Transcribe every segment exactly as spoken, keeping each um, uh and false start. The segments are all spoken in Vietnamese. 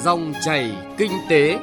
Dòng chảy kinh tế.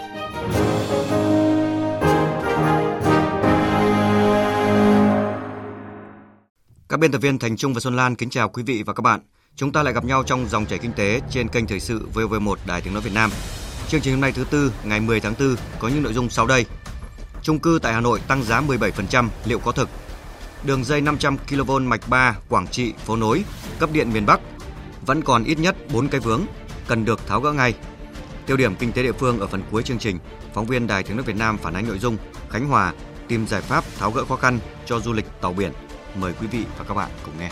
Các biên tập viên Thành Trung và Xuân Lan kính chào quý vị và các bạn. Chúng ta lại gặp nhau trong Dòng chảy kinh tế trên kênh Thời sự vê o vê một Đài Tiếng nói Việt Nam. Chương trình hôm nay thứ tư, ngày mười tháng tư có những nội dung sau đây. Chung cư tại Hà Nội tăng giá mười bảy phần trăm, liệu có thực? Đường dây năm trăm ki lô vôn mạch ba Quảng Trị phố nối cấp điện miền Bắc vẫn còn ít nhất bốn cái vướng cần được tháo gỡ ngay. Tiêu điểm kinh tế địa phương ở phần cuối chương trình, phóng viên Đài Tiếng nói Việt Nam phản ánh nội dung Khánh Hòa tìm giải pháp tháo gỡ khó khăn cho du lịch tàu biển. Mời quý vị và các bạn cùng nghe.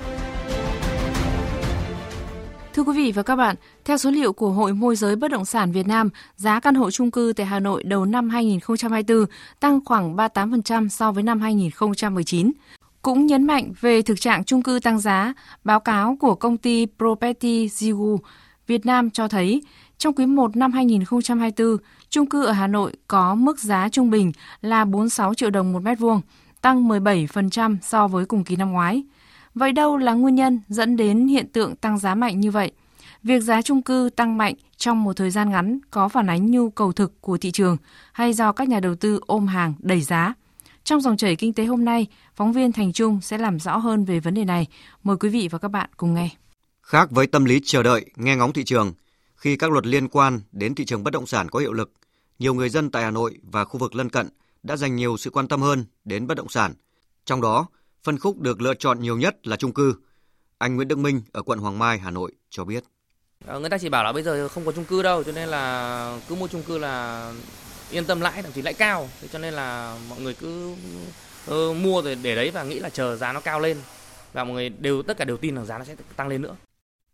Thưa quý vị và các bạn, theo số liệu của Hội Môi giới Bất động sản Việt Nam, giá căn hộ chung cư tại Hà Nội đầu năm hai nghìn không trăm hai mươi tư tăng khoảng ba mươi tám phần trăm so với năm hai nghìn không trăm mười chín. Cũng nhấn mạnh về thực trạng chung cư tăng giá, báo cáo của công ty Property Zigu Việt Nam cho thấy, trong quý một năm hai nghìn không trăm hai mươi tư, chung cư ở Hà Nội có mức giá trung bình là bốn mươi sáu triệu đồng một mét vuông, tăng mười bảy phần trăm so với cùng kỳ năm ngoái. Vậy đâu là nguyên nhân dẫn đến hiện tượng tăng giá mạnh như vậy? Việc giá chung cư tăng mạnh trong một thời gian ngắn có phản ánh nhu cầu thực của thị trường hay do các nhà đầu tư ôm hàng đẩy giá? Trong dòng chảy kinh tế hôm nay, phóng viên Thành Trung sẽ làm rõ hơn về vấn đề này. Mời quý vị và các bạn cùng nghe. Khác với tâm lý chờ đợi, nghe ngóng thị trường, khi các luật liên quan đến thị trường bất động sản có hiệu lực, nhiều người dân tại Hà Nội và khu vực lân cận đã dành nhiều sự quan tâm hơn đến bất động sản. Trong đó, phân khúc được lựa chọn nhiều nhất là chung cư. Anh Nguyễn Đức Minh ở quận Hoàng Mai, Hà Nội cho biết. Người ta chỉ bảo là bây giờ không có chung cư đâu, cho nên là cứ mua chung cư là yên tâm lãi, thậm chí lãi cao. Thế cho nên là mọi người cứ uh, mua rồi để đấy và nghĩ là chờ giá nó cao lên. Và mọi người đều tất cả đều tin rằng giá nó sẽ tăng lên nữa.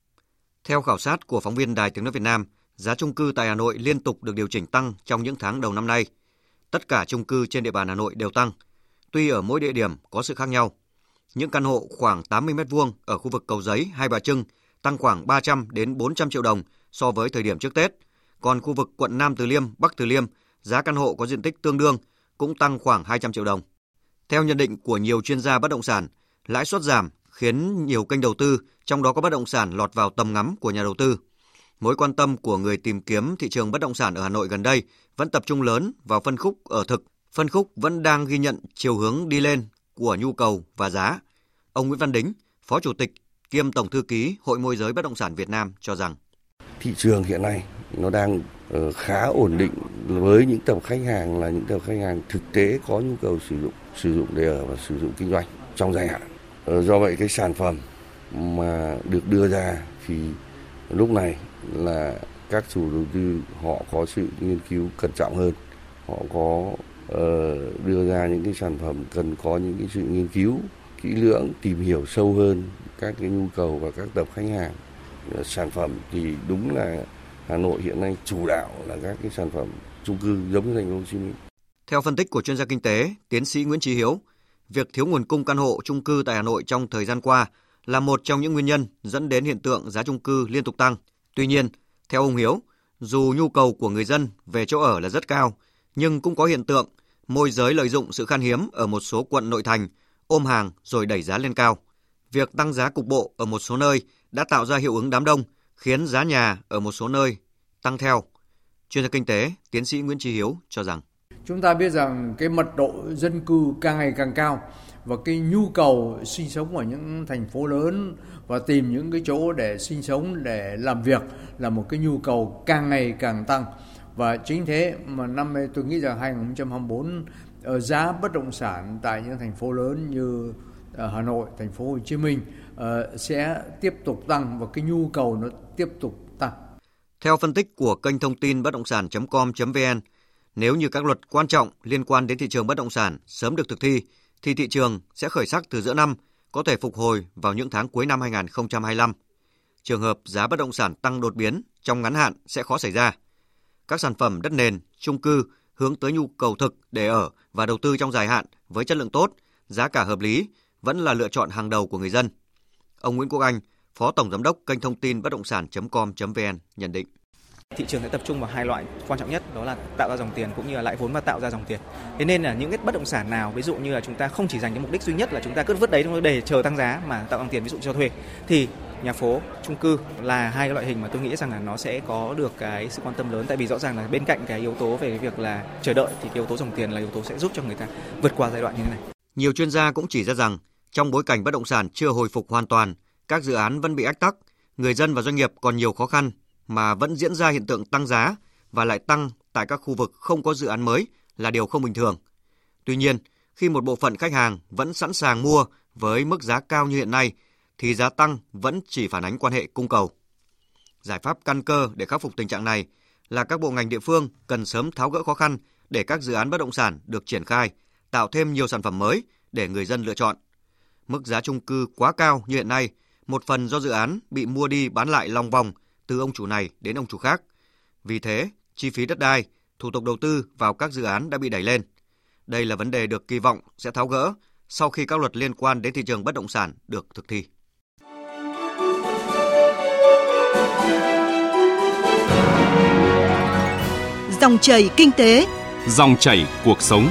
Theo khảo sát của phóng viên Đài Tiếng nói Việt Nam, giá chung cư tại Hà Nội liên tục được điều chỉnh tăng trong những tháng đầu năm nay. Tất cả chung cư trên địa bàn Hà Nội đều tăng, tuy ở mỗi địa điểm có sự khác nhau. Những căn hộ khoảng tám mươi mét vuông ở khu vực Cầu Giấy, Hai Bà Trưng tăng khoảng ba trăm đến bốn trăm triệu đồng so với thời điểm trước Tết. Còn khu vực quận Nam Từ Liêm, Bắc Từ Liêm, giá căn hộ có diện tích tương đương cũng tăng khoảng hai trăm triệu đồng. Theo nhận định của nhiều chuyên gia bất động sản, lãi suất giảm khiến nhiều kênh đầu tư, trong đó có bất động sản, lọt vào tầm ngắm của nhà đầu tư. Mối quan tâm của người tìm kiếm thị trường bất động sản ở Hà Nội gần đây vẫn tập trung lớn vào phân khúc ở thực. Phân khúc vẫn đang ghi nhận chiều hướng đi lên của nhu cầu và giá. Ông Nguyễn Văn Đính, Phó Chủ tịch kiêm Tổng Thư ký Hội Môi giới Bất động sản Việt Nam cho rằng thị trường hiện nay nó đang khá ổn định với những tập khách hàng là những tập khách hàng thực tế có nhu cầu sử dụng sử dụng để ở và sử dụng kinh doanh trong dài hạn. Do vậy cái sản phẩm mà được đưa ra thì lúc này là các chủ đầu tư họ có sự nghiên cứu cẩn trọng hơn, họ có uh, đưa ra những cái sản phẩm cần có những cái sự nghiên cứu kỹ lưỡng, tìm hiểu sâu hơn các cái nhu cầu và các tập khách hàng. Sản phẩm thì đúng là Hà Nội hiện nay chủ đạo là các cái sản phẩm chung cư giống như thành phố Hồ Chí Minh. Theo phân tích của chuyên gia kinh tế, tiến sĩ Nguyễn Chí Hiếu, việc thiếu nguồn cung căn hộ chung cư tại Hà Nội trong thời gian qua là một trong những nguyên nhân dẫn đến hiện tượng giá chung cư liên tục tăng. Tuy nhiên, theo ông Hiếu, dù nhu cầu của người dân về chỗ ở là rất cao, nhưng cũng có hiện tượng môi giới lợi dụng sự khan hiếm ở một số quận nội thành, ôm hàng rồi đẩy giá lên cao. Việc tăng giá cục bộ ở một số nơi đã tạo ra hiệu ứng đám đông, khiến giá nhà ở một số nơi tăng theo. Chuyên gia kinh tế, tiến sĩ Nguyễn Chí Hiếu cho rằng chúng ta biết rằng cái mật độ dân cư càng ngày càng cao và cái nhu cầu sinh sống ở những thành phố lớn và tìm những cái chỗ để sinh sống, để làm việc là một cái nhu cầu càng ngày càng tăng. Và chính thế mà năm nay tôi nghĩ rằng hai nghìn không trăm hai mươi bốn ở giá bất động sản tại những thành phố lớn như Hà Nội, thành phố Hồ Chí Minh uh, sẽ tiếp tục tăng và cái nhu cầu nó tiếp tục tăng. Theo phân tích của kênh thông tin bất động sản chấm com chấm vn, nếu như các luật quan trọng liên quan đến thị trường bất động sản sớm được thực thi, thì thị trường sẽ khởi sắc từ giữa năm, có thể phục hồi vào những tháng cuối năm hai nghìn không trăm hai mươi lăm. Trường hợp giá bất động sản tăng đột biến trong ngắn hạn sẽ khó xảy ra. Các sản phẩm đất nền, chung cư hướng tới nhu cầu thực để ở và đầu tư trong dài hạn với chất lượng tốt, giá cả hợp lý vẫn là lựa chọn hàng đầu của người dân. Ông Nguyễn Quốc Anh, Phó Tổng Giám đốc kênh thông tin bất động sản chấm com chấm vn nhận định. Thị trường sẽ tập trung vào hai loại quan trọng nhất, đó là tạo ra dòng tiền cũng như là lãi vốn và tạo ra dòng tiền. Thế nên là những cái bất động sản nào, ví dụ như là chúng ta không chỉ dành cái mục đích duy nhất là chúng ta cứ vứt đấy để chờ tăng giá mà tạo dòng tiền, ví dụ cho thuê, thì nhà phố, chung cư là hai cái loại hình mà tôi nghĩ rằng là nó sẽ có được cái sự quan tâm lớn, tại vì rõ ràng là bên cạnh cái yếu tố về cái việc là chờ đợi thì cái yếu tố dòng tiền là yếu tố sẽ giúp cho người ta vượt qua giai đoạn như thế này. Nhiều chuyên gia cũng chỉ ra rằng trong bối cảnh bất động sản chưa hồi phục hoàn toàn, các dự án vẫn bị ách tắc, người dân và doanh nghiệp còn nhiều khó khăn mà vẫn diễn ra hiện tượng tăng giá và lại tăng tại các khu vực không có dự án mới là điều không bình thường. Tuy nhiên, khi một bộ phận khách hàng vẫn sẵn sàng mua với mức giá cao như hiện nay, thì giá tăng vẫn chỉ phản ánh quan hệ cung cầu. Giải pháp căn cơ để khắc phục tình trạng này là các bộ ngành địa phương cần sớm tháo gỡ khó khăn để các dự án bất động sản được triển khai, tạo thêm nhiều sản phẩm mới để người dân lựa chọn. Mức giá chung cư quá cao như hiện nay, một phần do dự án bị mua đi bán lại lòng vòng từ ông chủ này đến ông chủ khác. Vì thế, chi phí đất đai, thủ tục đầu tư vào các dự án đã bị đẩy lên. Đây là vấn đề được kỳ vọng sẽ tháo gỡ sau khi các luật liên quan đến thị trường bất động sản được thực thi. Dòng chảy kinh tế, dòng chảy cuộc sống.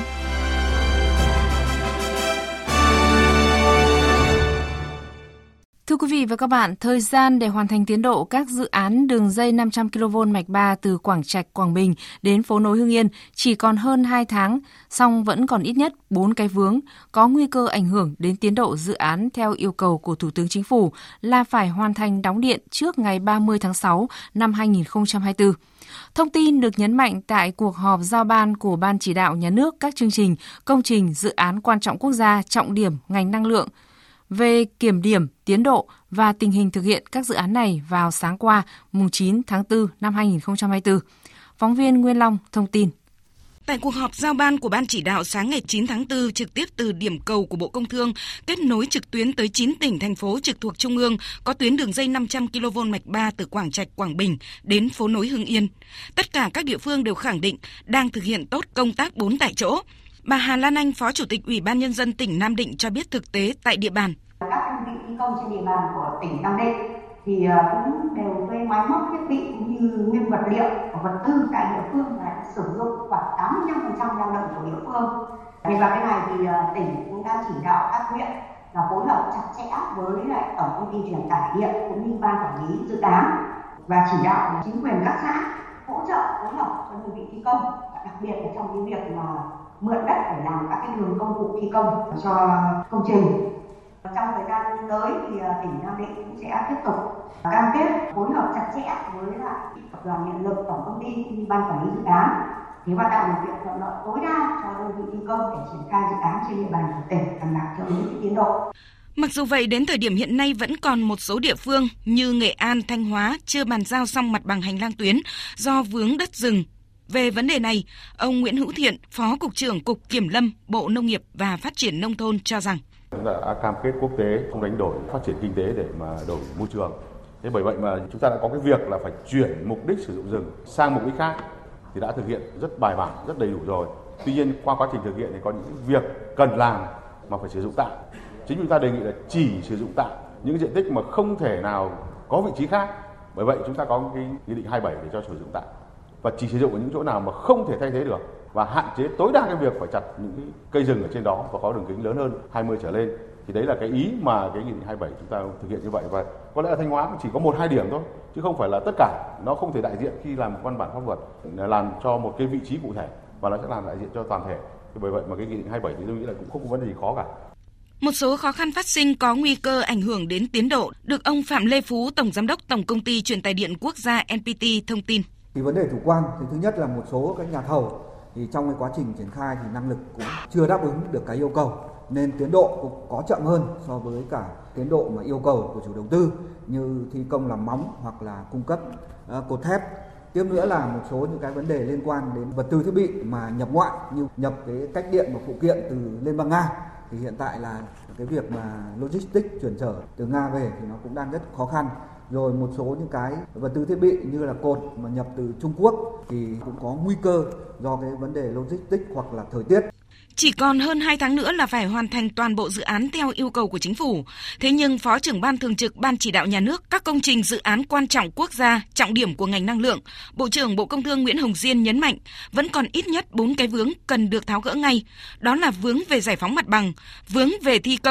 Thưa quý vị và các bạn, thời gian để hoàn thành tiến độ các dự án đường dây năm trăm ki lô vôn mạch ba từ Quảng Trạch, Quảng Bình đến phố nối Hưng Yên chỉ còn hơn hai tháng, song vẫn còn ít nhất bốn cái vướng, có nguy cơ ảnh hưởng đến tiến độ dự án theo yêu cầu của Thủ tướng Chính phủ là phải hoàn thành đóng điện trước ngày ba mươi tháng sáu năm hai nghìn không trăm hai mươi tư. Thông tin được nhấn mạnh tại cuộc họp giao ban của Ban Chỉ đạo Nhà nước các chương trình, công trình, dự án quan trọng quốc gia, trọng điểm ngành năng lượng về kiểm điểm, tiến độ và tình hình thực hiện các dự án này vào sáng qua, mùng chín tháng tư năm hai nghìn không trăm hai mươi tư. Phóng viên Nguyên Long thông tin. Tại cuộc họp giao ban của Ban Chỉ đạo sáng ngày chín tháng tư trực tiếp từ điểm cầu của Bộ Công Thương, kết nối trực tuyến tới chín tỉnh, thành phố trực thuộc Trung ương, có tuyến đường dây năm trăm ki lô vôn mạch ba từ Quảng Trạch, Quảng Bình đến phố nối Hưng Yên. Tất cả các địa phương đều khẳng định đang thực hiện tốt công tác bốn tại chỗ. Bà Hà Lan Anh, Phó Chủ tịch Ủy ban Nhân dân tỉnh Nam Định cho biết thực tế tại địa bàn. Các đơn vị thi công trên địa bàn của tỉnh Nam Định thì cũng đều thuê máy móc thiết bị cũng như nguyên vật liệu và vật tư tại địa phương là sử dụng khoảng tám mươi lăm phần trăm lao động của địa phương. Vì vào cái này thì tỉnh cũng đã chỉ đạo các huyện là phối hợp chặt chẽ với lại tổng công ty truyền tải điện cũng như ban quản lý dự án và chỉ đạo chính quyền các xã hỗ trợ phối hợp cho đơn vị thi công, đặc biệt là trong cái việc mà mượn đất để làm các cái đường công cụ thi công cho công trình. Trong thời gian tới thì tỉnh Nam Định cũng sẽ tiếp tục cam kết phối hợp chặt chẽ với lại tập đoàn Điện lực, tổng công ty, ban quản lý dự án để hoạt động điều kiện thuận lợi tối đa cho đơn vị thi công để triển khai dự án trên địa bàn của tỉnh đảm bảo theo đúng tiến độ. Mặc dù vậy, đến thời điểm hiện nay vẫn còn một số địa phương như Nghệ An, Thanh Hóa chưa bàn giao xong mặt bằng hành lang tuyến do vướng đất rừng. Về vấn đề này, ông Nguyễn Hữu Thiện, Phó Cục trưởng Cục Kiểm lâm, Bộ Nông nghiệp và Phát triển Nông thôn cho rằng chúng ta đã cam kết quốc tế không đánh đổi phát triển kinh tế để mà đổi môi trường. Thế bởi vậy mà chúng ta đã có cái việc là phải chuyển mục đích sử dụng rừng sang mục đích khác thì đã thực hiện rất bài bản, rất đầy đủ rồi. Tuy nhiên qua quá trình thực hiện thì có những việc cần làm mà phải sử dụng tạm. Chính chúng ta đề nghị là chỉ sử dụng tạm những diện tích mà không thể nào có vị trí khác. Bởi vậy chúng ta có cái nghị định hai mươi bảy để cho sử dụng tạm và chỉ sử dụng ở những chỗ nào mà không thể thay thế được và hạn chế tối đa cái việc phải chặt những cái cây rừng ở trên đó và có đường kính lớn hơn hai mươi trở lên. Thì đấy là cái ý mà cái nghị định hai mươi bảy chúng ta thực hiện như vậy, và có lẽ là Thanh Hóa chỉ có một hai điểm thôi chứ không phải là tất cả. Nó không thể đại diện khi làm một văn bản pháp luật làm cho một cái vị trí cụ thể và nó sẽ làm đại diện cho toàn thể. Thì bởi vậy mà cái nghị định hai mươi bảy thì tôi nghĩ là cũng không có vấn đề gì khó cả. Một số khó khăn phát sinh có nguy cơ ảnh hưởng đến tiến độ được ông Phạm Lê Phú, Tổng Giám đốc Tổng Công ty Truyền tải điện Quốc gia en pê tê thông tin. Thì vấn đề chủ quan thì thứ nhất là một số các nhà thầu thì trong cái quá trình triển khai thì năng lực cũng chưa đáp ứng được cái yêu cầu nên tiến độ cũng có chậm hơn so với cả tiến độ mà yêu cầu của chủ đầu tư như thi công làm móng hoặc là cung cấp uh, cột thép. Tiếp nữa là một số những cái vấn đề liên quan đến vật tư thiết bị mà nhập ngoại như nhập cái cách điện và phụ kiện từ Liên bang Nga. Thì hiện tại là cái việc mà logistics chuyển trở từ Nga về thì nó cũng đang rất khó khăn. Rồi một số những cái vật tư thiết bị như là cột mà nhập từ Trung Quốc thì cũng có nguy cơ do cái vấn đề logistics hoặc là thời tiết. Chỉ còn hơn hai tháng nữa là phải hoàn thành toàn bộ dự án theo yêu cầu của chính phủ. Thế nhưng Phó trưởng Ban Thường trực Ban Chỉ đạo Nhà nước các công trình dự án quan trọng quốc gia, trọng điểm của ngành năng lượng, Bộ trưởng Bộ Công Thương Nguyễn Hồng Diên nhấn mạnh vẫn còn ít nhất bốn cái vướng cần được tháo gỡ ngay. Đó là vướng về giải phóng mặt bằng, vướng về thi công,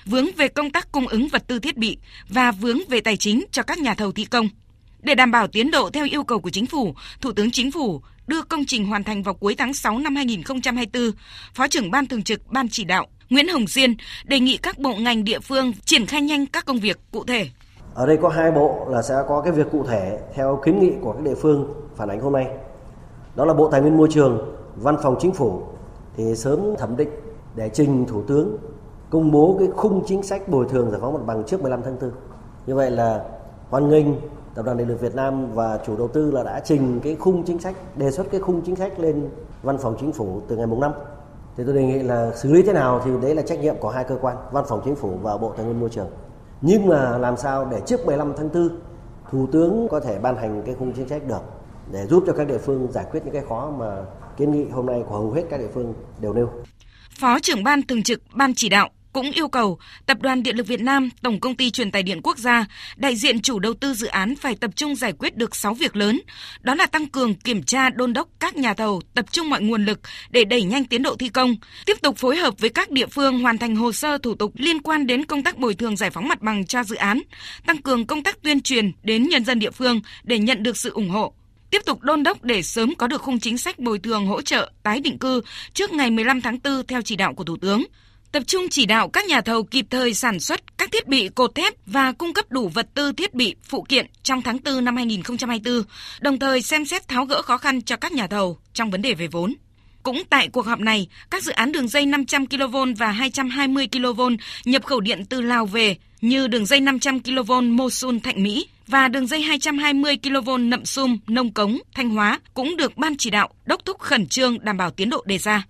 vướng về công tác cung ứng vật tư thiết bị và vướng về tài chính cho các nhà thầu thi công. Để đảm bảo tiến độ theo yêu cầu của Chính phủ, Thủ tướng Chính phủ đưa công trình hoàn thành vào cuối tháng sáu năm hai nghìn không trăm hai mươi tư, Phó trưởng Ban Thường trực Ban Chỉ đạo Nguyễn Hồng Diên đề nghị các bộ ngành địa phương triển khai nhanh các công việc cụ thể. Ở đây có hai bộ là sẽ có cái việc cụ thể theo kiến nghị của các địa phương phản ánh hôm nay. Đó là Bộ Tài nguyên Môi trường, Văn phòng Chính phủ thì sớm thẩm định để trình Thủ tướng công bố cái khung chính sách bồi thường giải phóng mặt bằng trước mười lăm tháng tư. Như vậy là hoan nghênh Tập đoàn Điện lực Việt Nam và chủ đầu tư là đã trình cái khung chính sách, đề xuất cái khung chính sách lên Văn phòng Chính phủ từ ngày mùng năm. Thì tôi đề nghị là xử lý thế nào thì đấy là trách nhiệm của hai cơ quan, Văn phòng Chính phủ và Bộ Tài nguyên Môi trường. Nhưng mà làm sao để trước mười lăm tháng tư Thủ tướng có thể ban hành cái khung chính sách được để giúp cho các địa phương giải quyết những cái khó mà kiến nghị hôm nay của hầu hết các địa phương đều nêu. Phó trưởng Ban Thường trực Ban Chỉ đạo cũng yêu cầu Tập đoàn Điện lực Việt Nam, Tổng công ty Truyền tải điện quốc gia, đại diện chủ đầu tư dự án phải tập trung giải quyết được sáu việc lớn. Đó là tăng cường kiểm tra đôn đốc các nhà thầu, tập trung mọi nguồn lực để đẩy nhanh tiến độ thi công, tiếp tục phối hợp với các địa phương hoàn thành hồ sơ thủ tục liên quan đến công tác bồi thường giải phóng mặt bằng cho dự án, tăng cường công tác tuyên truyền đến nhân dân địa phương để nhận được sự ủng hộ. Tiếp tục đôn đốc để sớm có được khung chính sách bồi thường hỗ trợ tái định cư trước ngày mười lăm tháng tư theo chỉ đạo của Thủ tướng. Tập trung chỉ đạo các nhà thầu kịp thời sản xuất các thiết bị cột thép và cung cấp đủ vật tư thiết bị phụ kiện trong tháng tư năm hai nghìn không trăm hai mươi tư, đồng thời xem xét tháo gỡ khó khăn cho các nhà thầu trong vấn đề về vốn. Cũng tại cuộc họp này, các dự án đường dây năm trăm ki lô vôn và hai trăm hai mươi ki lô vôn nhập khẩu điện từ Lào về như đường dây năm trăm ki lô vôn Mosul Thạnh Mỹ và đường dây hai trăm hai mươi ki lô vôn Nậm Sum Nông Cống Thanh Hóa cũng được Ban Chỉ đạo đốc thúc khẩn trương đảm bảo tiến độ đề ra.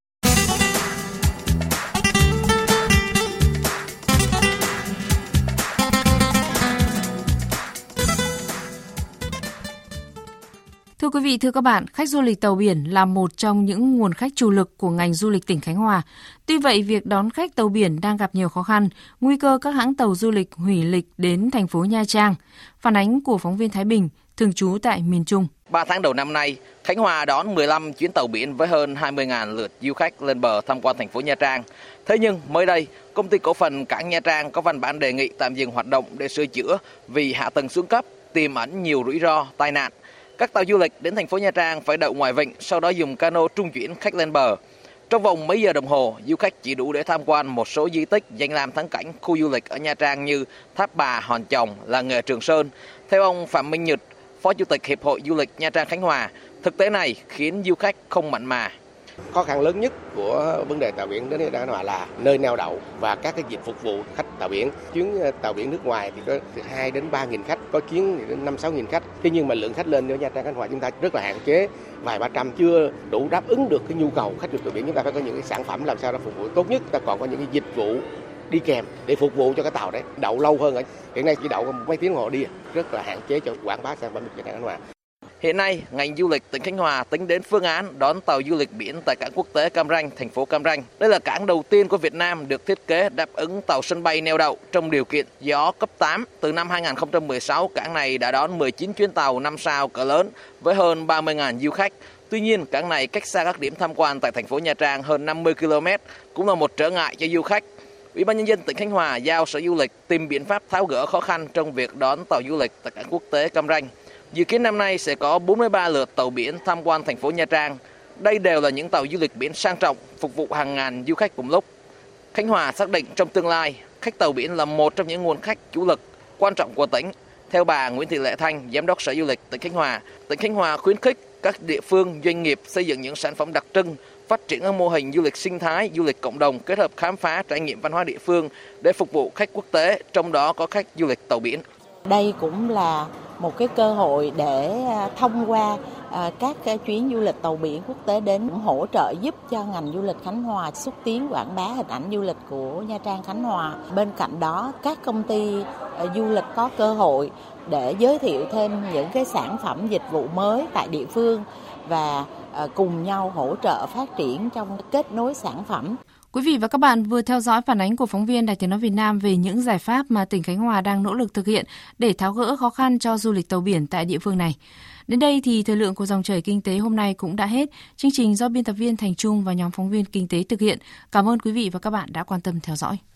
Thưa quý vị, thưa các bạn, khách du lịch tàu biển là một trong những nguồn khách chủ lực của ngành du lịch tỉnh Khánh Hòa. Tuy vậy, việc đón khách tàu biển đang gặp nhiều khó khăn, nguy cơ các hãng tàu du lịch hủy lịch đến thành phố Nha Trang. Phản ánh của phóng viên Thái Bình, thường trú tại miền Trung. ba tháng đầu năm nay, Khánh Hòa đón mười lăm chuyến tàu biển với hơn hai mươi nghìn lượt du khách lên bờ tham quan thành phố Nha Trang. Thế nhưng mới đây, Công ty Cổ phần Cảng Nha Trang có văn bản đề nghị tạm dừng hoạt động để sửa chữa vì hạ tầng xuống cấp, tiềm ẩn nhiều rủi ro, tai nạn. Các tàu du lịch đến thành phố Nha Trang phải đậu ngoài vịnh, sau đó dùng cano trung chuyển khách lên bờ. Trong vòng mấy giờ đồng hồ, du khách chỉ đủ để tham quan một số di tích danh lam thắng cảnh khu du lịch ở Nha Trang như Tháp Bà, Hòn Chồng, Làng nghề Trường Sơn. Theo ông Phạm Minh Nhật, Phó Chủ tịch Hiệp hội Du lịch Nha Trang Khánh Hòa, thực tế này khiến du khách không mặn mà. Khó khăn lớn nhất của vấn đề tàu biển đến Khánh Hòa là nơi neo đậu và các cái dịch phục vụ khách tàu biển. Chuyến tàu biển nước ngoài thì có từ hai đến ba nghìn khách, có chuyến thì đến năm sáu nghìn khách. Thế nhưng mà lượng khách lên ở Nha Trang Khánh Hòa chúng ta rất là hạn chế, vài ba trăm, chưa đủ đáp ứng được cái nhu cầu khách du lịch tàu biển. Chúng ta phải có những cái sản phẩm làm sao đó phục vụ tốt nhất. Ta còn có những cái dịch vụ đi kèm để phục vụ cho cái tàu đấy đậu lâu hơn. Hiện nay chỉ đậu mấy tiếng đồng hồ đi, rất là hạn chế cho quảng bá sản phẩm du lịch Nha Trang Khánh Hòa. Hiện nay, ngành du lịch tỉnh Khánh Hòa tính đến phương án đón tàu du lịch biển tại cảng quốc tế Cam Ranh, thành phố Cam Ranh. Đây là cảng đầu tiên của Việt Nam được thiết kế đáp ứng tàu sân bay neo đậu trong điều kiện gió cấp tám. Từ năm hai nghìn không trăm mười sáu, cảng này đã đón mười chín chuyến tàu năm sao cỡ lớn với hơn ba mươi nghìn du khách. Tuy nhiên, cảng này cách xa các điểm tham quan tại thành phố Nha Trang hơn năm mươi ki lô mét, cũng là một trở ngại cho du khách. Ủy ban nhân dân tỉnh Khánh Hòa giao Sở Du lịch tìm biện pháp tháo gỡ khó khăn trong việc đón tàu du lịch tại cảng quốc tế Cam Ranh. Dự kiến năm nay sẽ có bốn mươi ba lượt tàu biển tham quan thành phố Nha Trang. Đây đều là những tàu du lịch biển sang trọng, phục vụ hàng ngàn du khách cùng lúc. Khánh Hòa xác định trong tương lai, khách tàu biển là một trong những nguồn khách chủ lực quan trọng của tỉnh. Theo bà Nguyễn Thị Lệ Thanh, Giám đốc Sở Du lịch tỉnh Khánh Hòa, tỉnh Khánh Hòa khuyến khích các địa phương, doanh nghiệp xây dựng những sản phẩm đặc trưng, phát triển các mô hình du lịch sinh thái, du lịch cộng đồng kết hợp khám phá trải nghiệm văn hóa địa phương để phục vụ khách quốc tế, trong đó có khách du lịch tàu biển. Đây cũng là một cái cơ hội để thông qua các cái chuyến du lịch tàu biển quốc tế đến hỗ trợ giúp cho ngành du lịch Khánh Hòa xúc tiến quảng bá hình ảnh du lịch của Nha Trang Khánh Hòa. Bên cạnh đó, các công ty du lịch có cơ hội để giới thiệu thêm những cái sản phẩm dịch vụ mới tại địa phương và cùng nhau hỗ trợ phát triển trong kết nối sản phẩm. Quý vị và các bạn vừa theo dõi phản ánh của phóng viên Đài Tiếng nói Việt Nam về những giải pháp mà tỉnh Khánh Hòa đang nỗ lực thực hiện để tháo gỡ khó khăn cho du lịch tàu biển tại địa phương này. Đến đây thì thời lượng của dòng chảy kinh tế hôm nay cũng đã hết. Chương trình do biên tập viên Thành Trung và nhóm phóng viên kinh tế thực hiện. Cảm ơn quý vị và các bạn đã quan tâm theo dõi.